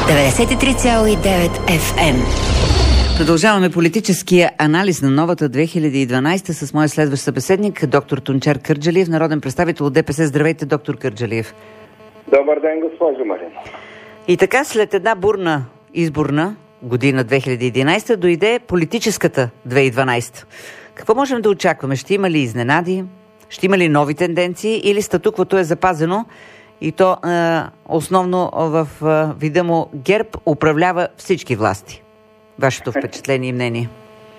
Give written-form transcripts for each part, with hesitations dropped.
93,9 FM. Продължаваме политическия анализ на новата 2012 с моя следващ събеседник, доктор Тунчер Кърджалиев, народен представител от ДПС. Здравейте, доктор Кърджалиев. Добър ден, госпожо Марина. И така, след една бурна изборна година 2011, дойде политическата 2012. Какво можем да очакваме? Ще има ли изненади? Ще има ли нови тенденции? Или статуквото е запазено? И то основно в вида му ГЕРБ управлява всички власти. Вашето впечатление и мнение?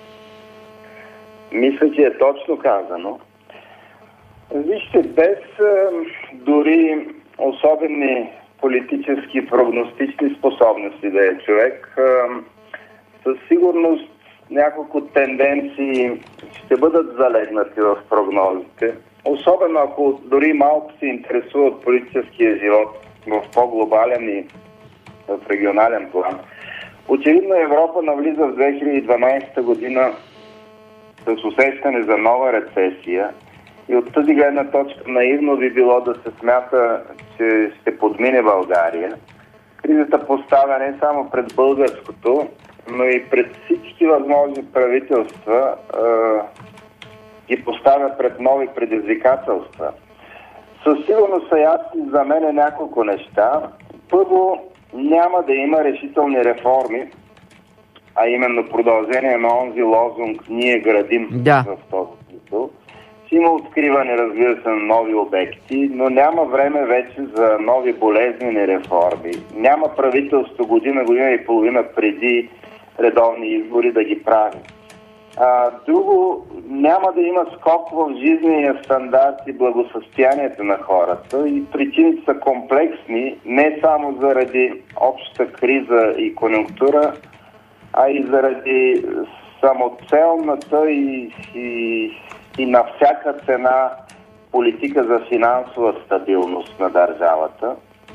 Мисля, че е точно казано. Вижте, без дори особени политически прогностични способности да е човек, със сигурност няколко тенденции ще бъдат залегнати в прогнозите. Особено ако дори малко се интересува от политическия живот в по-глобален и в регионален план. Очевидно Европа навлиза в 2012 година с усещане за нова рецесия и от тази гледна точка наивно би било да се смята, че ще подмине България. Кризата поставя не само пред българското, но и пред всички възможни правителства ги поставя пред нови предизвикателства. Със сигурност са ясни за мен няколко неща. Първо, няма да има решителни реформи, а именно продължение на онзи лозунг "Ние градим" в този смисъл. Ще има откриване, разбира се, на нови обекти, но няма време вече за нови болезнени реформи. Няма правителство година и половина преди редовни избори да ги прави. Друго, няма да има скок в жизнения стандарт и благосъстоянието на хората и причините са комплексни, не само заради общата криза и конюнктура, а и заради самоцелната и на всяка цена политика за финансова стабилност на държавата.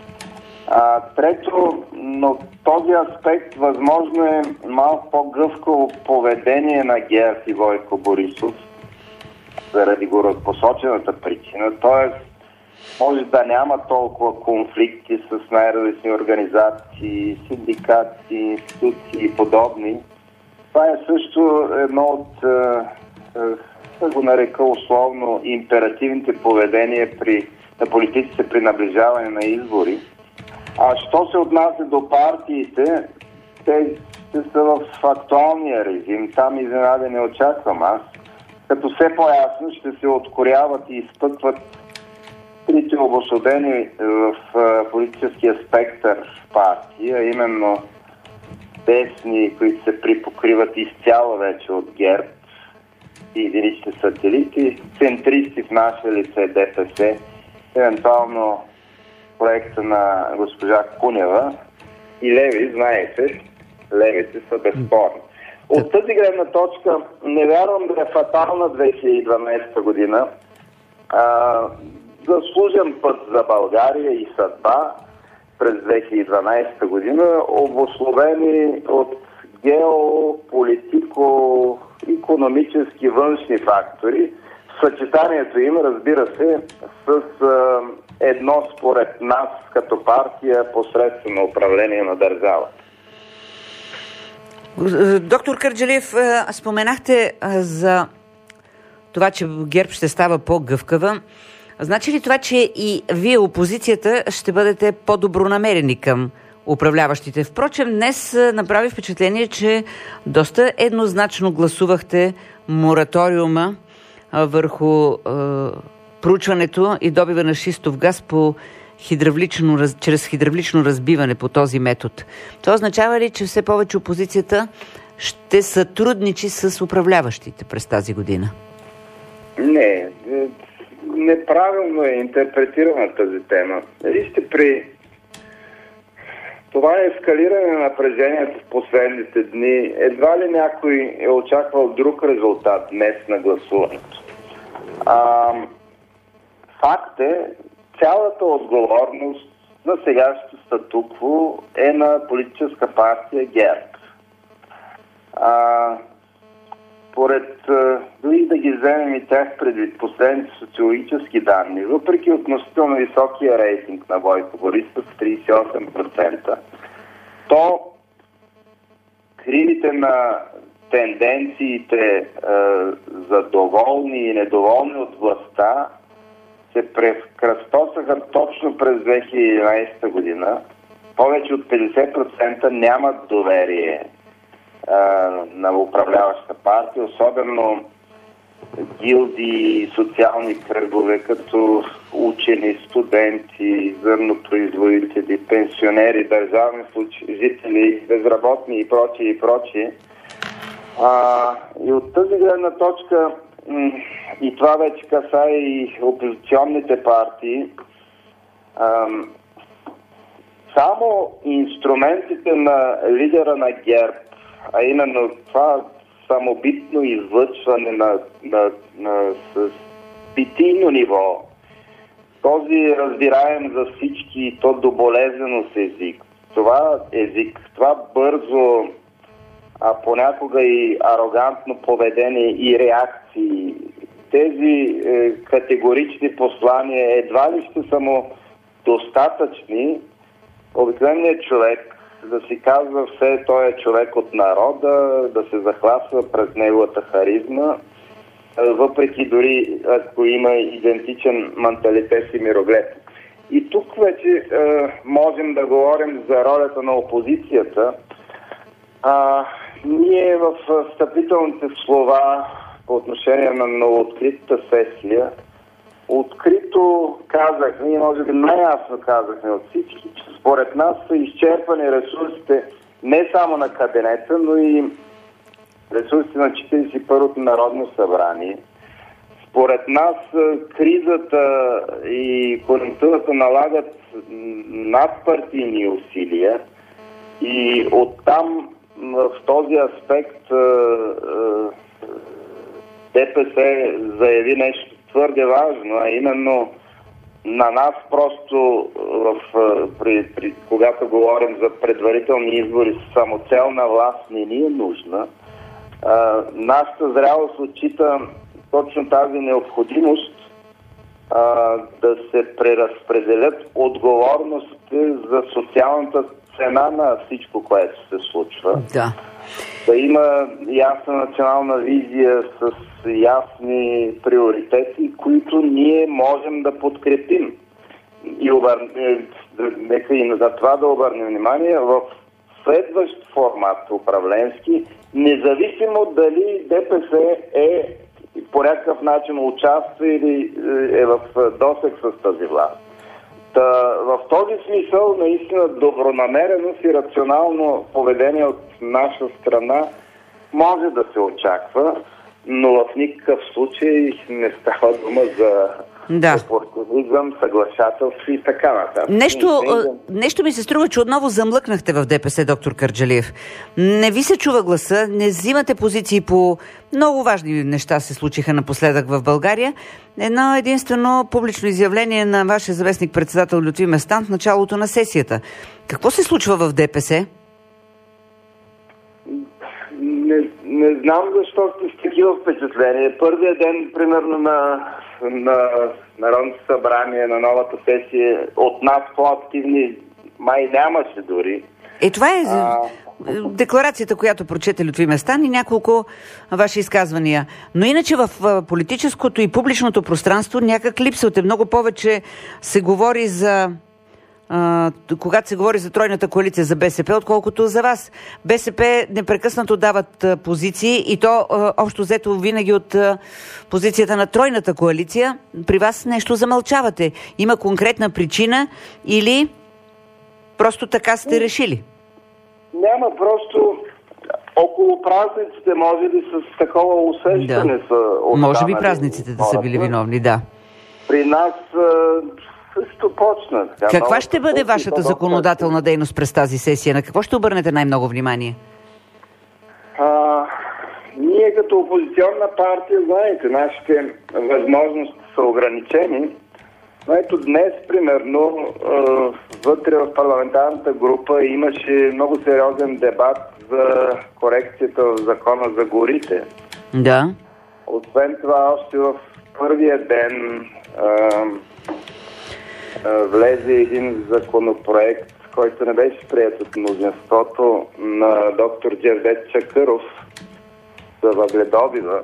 Трето, но този аспект възможно е малко по-гъвкаво поведение на ГЕРБ и Бойко Борисов заради горепосочената причина. Т.е. може да няма толкова конфликти с най-различни организации, синдикати, институции и подобни. Това е също едно от, да го нарека условно, императивните поведения на политиците при наближаване на избори. А що се отнася до партиите, те ще са в актуалния режим. Там изненади не очаквам аз. Като все по-ясно ще се откоряват и изпъкват трите обособени в политическия спектър партии, а именно десни, които се припокриват изцяло вече от ГЕРБ и единични сателити, центристи в наше лице ДПС, евентуално проекта на госпожа Кунева и леви, знаете, левите са безспорни. От тази гледна точка не вярвам да е фатална 2012 година. Заслужен път за България и съдба през 2012 година, обусловени от геополитико, икономически, външни фактори. Съчетанието им, разбира се, с едно според нас като партия посредствено управление на държавата. Доктор Кърджалиев, споменахте за това, че ГЕРБ ще става по-гъвкава. Значи ли това, че и вие, опозицията, ще бъдете по-добронамерени към управляващите? Впрочем, днес направи впечатление, че доста еднозначно гласувахте мораториума върху проучването и добива на шистов газ чрез хидравлично разбиване по този метод. Това означава ли, че все повече опозицията ще сътрудничи с управляващите през тази година? Не, неправилно е интерпретирана тази тема. Вижте, при това ескалиране на напрежението в последните дни, едва ли някой е очаквал друг резултат днес на гласуването. Факт е, цялата отговорност на сегашното статукво е на политическа партия ГЕРБ. Поред, дори да ги вземем и тях предвид последните социологически данни, въпреки относително високия рейтинг на Бойко Борисов 38%, то кривите на тенденциите за доволни и недоволни от властта се прекръстосаха точно през 2011 година. Повече от 50% нямат доверие на управляваща партия, особено гилдии и социални кръгове, като учени, студенти, зърнопроизводители, пенсионери, държавни служители, безработни и прочие, и прочие. И от тази гледна точка, и това вече касае и опозиционните партии, само инструментите на лидера на ГЕРБ, а именно това самобитно излъчване с питийно ниво, този разбираем за всички и то до болезненост език, това бързо, а понякога и арогантно поведение и реакции, тези категорични послания едва ли ще са му достатъчни. Обикновеният човек да си казва все, той е човек от народа, да се захласва през неговата харизма, въпреки дори ако има идентичен менталитет и мироглед. И тук вече можем да говорим за ролята на опозицията. Ние в встъпителните слова по отношение на новооткритата сесия открито казахме, и може би най-ясно казахме от всички, че според нас са изчерпани ресурсите не само на кабинета, но и ресурсите на 41-то Народно събрание. Според нас кризата и конъюнктурата налагат надпартийни усилия и оттам в този аспект ДПС заяви нещо твърде важно, а именно на нас просто когато говорим за предварителни избори, самоцелна власт не ни е нужна. Нашата зрялост отчита точно тази необходимост да се преразпределят отговорностите за социалната цена на всичко, което се случва. Да има ясна национална визия с ясни приоритети, които ние можем да подкрепим. Нека и за това да обърнем внимание в следващ формат управленски, независимо дали ДПС е по някакъв начин участва или е в досег с тази власт. В този смисъл наистина добронамереност и рационално поведение от наша страна може да се очаква, но в никакъв случай не става дума за опортунизъм, съглашателство и така нататък. Нещо ми се струва, че отново замлъкнахте в ДПС, доктор Кърджалиев. Не ви се чува гласа, не взимате позиции по много важни неща се случиха напоследък в България. Едно единствено публично изявление на вашия заместник-председател Лютви Местан в началото на сесията. Какво се случва в ДПС? Не знам защо сте с такива впечатления. Първият ден, примерно, на Народното събрание, на новата сесия, от нас по-активни май нямаше дори. Това е декларацията, която прочете Лютви Местан и няколко ваши изказвания. Но иначе в политическото и публичното пространство някак липсвате. Много повече се говори за когато се говори за тройната коалиция за БСП, отколкото за вас. БСП непрекъснато дават позиции и то общо взето винаги от позицията на тройната коалиция. При вас нещо замълчавате. Има конкретна причина или просто така сте решили? Няма, просто около празниците може би с такова усещане са останали. Може би празниците да са били виновни, да. При нас също почна. Каква ще бъде вашата законодателна дейност през тази сесия? На какво ще обърнете най-много внимание? Ние като опозиционна партия, знаете, нашите възможности са ограничени. Но ето днес, примерно, вътре в парламентарната група имаше много сериозен дебат за корекцията в закона за горите. Да. Освен това, още в първия ден влезе един законопроект, който не беше приет от мнозинството, на доктор Джевдет Чакъров за въгледобива.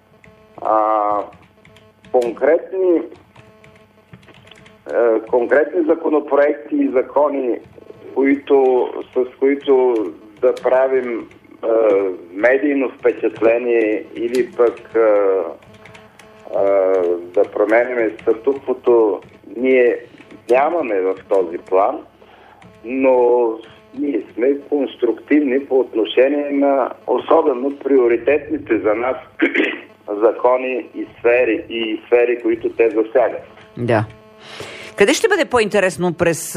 Конкретни законопроекти и закони, с които да правим медийно впечатление или пък да променим статуквото, ние нямаме в този план, но ние сме конструктивни по отношение на особено приоритетните за нас закони и сфери, които те засягат. Да. Къде ще бъде по-интересно през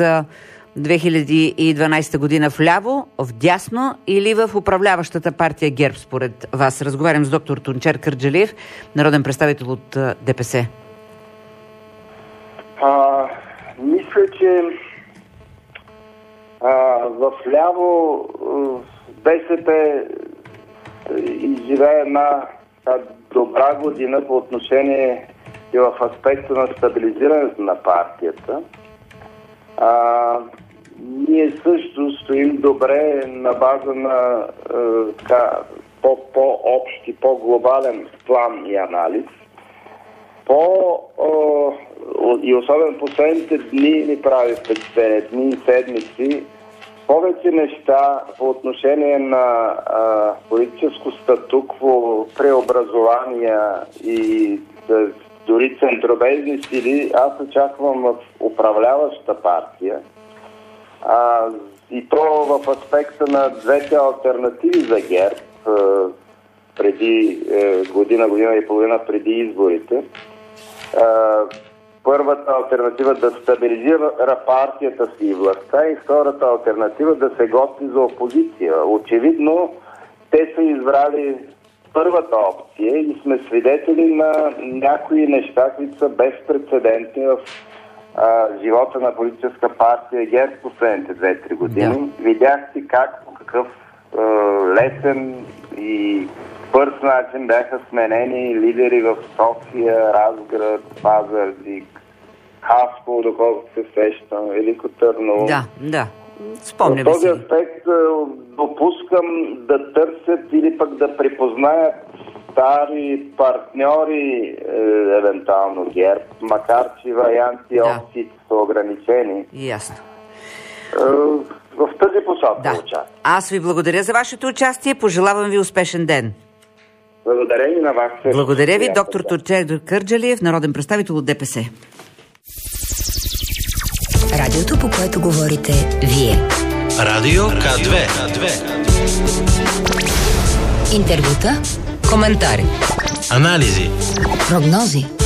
2012 година? Вляво, вдясно или в управляващата партия ГЕРБ, според вас? Разговарям с доктор Тунчер Кърджалиев, народен представител от ДПС. Мисля, че вляво БСП изживее една добра година по отношение и в аспекта на стабилизирането на партията. Ние също стоим добре на база на по-общ и по-глобален план и анализ. И особено последните дни ни прави впечатление, дни и седмици, повече неща по отношение на политическо статукво, преобразования и дори центробежни сили, аз очаквам в управляваща партия. И то в аспекта на двете алтернативи за ГЕРБ, преди година и половина преди изборите. Първата алтернатива да стабилизира партията си и властта, и втората алтернатива да се готви за опозиция. Очевидно, те са избрали първата опция и сме свидетели на някои неща, които са безпрецедентни в живота на политическа партия ГЕРБ в последните 2-3 години. Да. Видяхте как, по какъв лесен и бърз начин бяха сменени лидери в София, Разград, Пазарджик, Хасково, доколкото се сещам, Велико Търново. Да. Спомняме си. В този аспект допускам да търсят или пък да припознаят стари партньори, евентуално ГЕРБ, макар че варианти и опциите са ограничени. Ясно. В тази посока участвам. Аз ви благодаря за вашето участие. Пожелавам ви успешен ден. Благодаря и на вас. Благодаря ви, доктор Тунчер Кърджалиев, народен представител от ДПС. Радиото, по което говорите вие. Радио К2. Интервюта, коментари, анализи, прогнози.